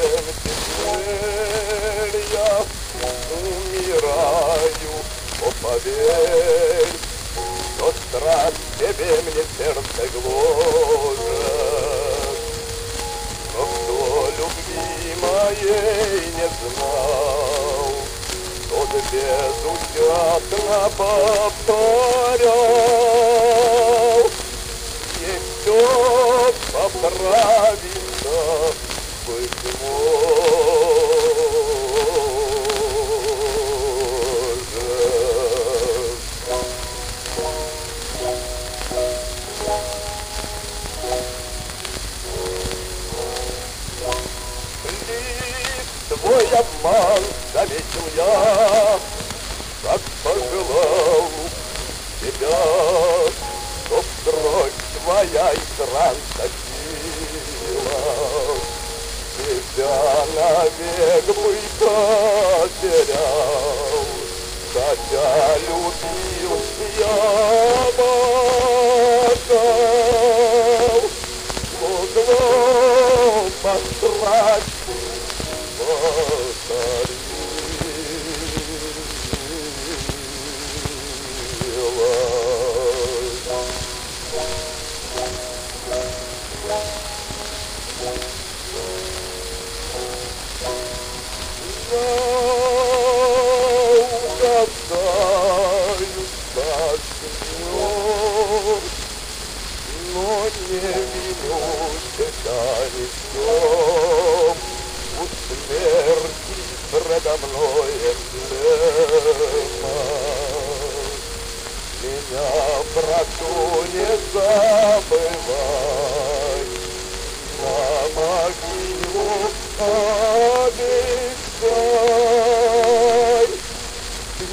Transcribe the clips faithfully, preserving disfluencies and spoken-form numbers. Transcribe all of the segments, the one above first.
теперь я умираю, о, поверь, что страсть тебе мне сердце гложет. Но кто любви моей не знал, тот безучастно повторял, и все поправится, быть твой обман заметил я, как пожелал тебя, что вдруг твоя игра статила. Тебя навек бы потерял, хотя любил я богов. Могло посрать но не виню тебя ни в чем. У смерти предо мной эмблема. Меня, прошу, не забывай, на могилу обещай, ты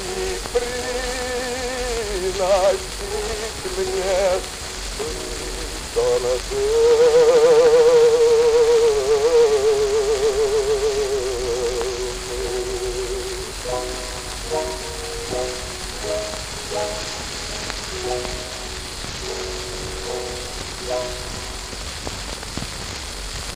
приносить мне Son of